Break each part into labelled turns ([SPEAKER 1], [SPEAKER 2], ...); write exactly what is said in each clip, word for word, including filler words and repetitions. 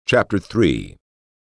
[SPEAKER 1] Chapter three.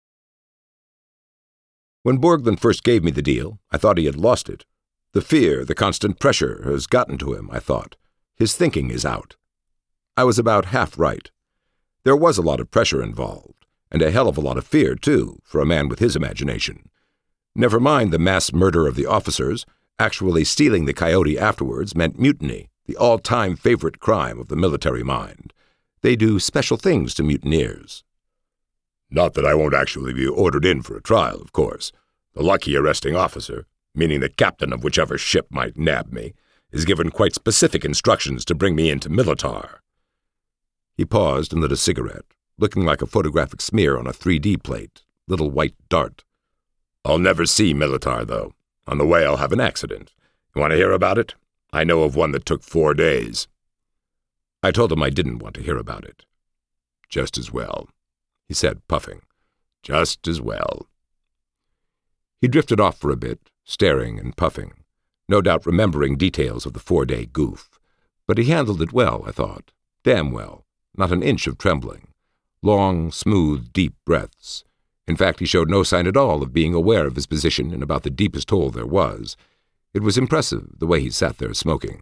[SPEAKER 1] When Borglum first gave me the deal, I thought he had lost it. The fear, the constant pressure, has gotten to him, I thought. His thinking is out. I was about half right. There was a lot of pressure involved, and a hell of a lot of fear, too, for a man with his imagination. Never mind the mass murder of the officers, actually stealing the coyote afterwards meant mutiny, the all-time favorite crime of the military mind. They do special things to mutineers. Not that I won't actually be ordered in for a trial, of course. The lucky arresting officer, meaning the captain of whichever ship might nab me, is given quite specific instructions to bring me into Militar. He paused and lit a cigarette, looking like a photographic smear on a three D plate, little white dart. I'll never see Militar, though. On the way I'll have an accident. You want to hear about it? I know of one that took four days. I told him I didn't want to hear about it. Just as well, he said, puffing. Just as well. He drifted off for a bit, staring and puffing, no doubt remembering details of the four-day goof. But he handled it well, I thought. Damn well. Not an inch of trembling. Long, smooth, deep breaths. In fact, he showed no sign at all of being aware of his position in about the deepest hole there was. It was impressive, the way he sat there smoking.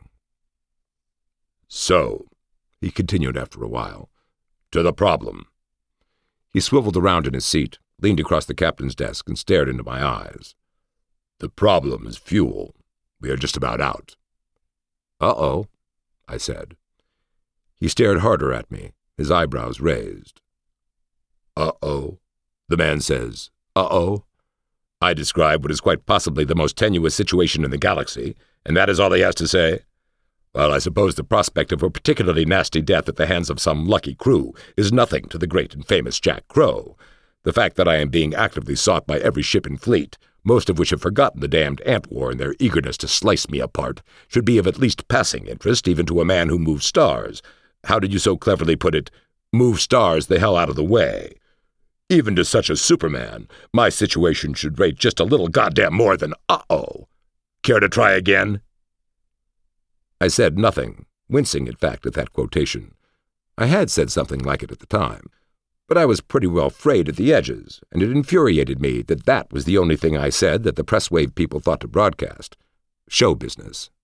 [SPEAKER 1] So, he continued after a while, to the problem. He swiveled around in his seat, leaned across the captain's desk, and stared into my eyes. The problem is fuel. We are just about out. Uh-oh, I said. He stared harder at me, his eyebrows raised. Uh-oh, the man says. Uh-oh. I describe what is quite possibly the most tenuous situation in the galaxy, and that is all he has to say? Well, I suppose the prospect of a particularly nasty death at the hands of some lucky crew is nothing to the great and famous Jack Crow. The fact that I am being actively sought by every ship and fleet, most of which have forgotten the damned ant war in their eagerness to slice me apart, should be of at least passing interest even to a man who moves stars. How did you so cleverly put it? Move stars the hell out of the way. Even to such a Superman, my situation should rate just a little goddamn more than uh-oh. Care to try again? I said nothing, wincing, in fact, at that quotation. I had said something like it at the time, but I was pretty well frayed at the edges, and it infuriated me that that was the only thing I said that the press wave people thought to broadcast. Show business.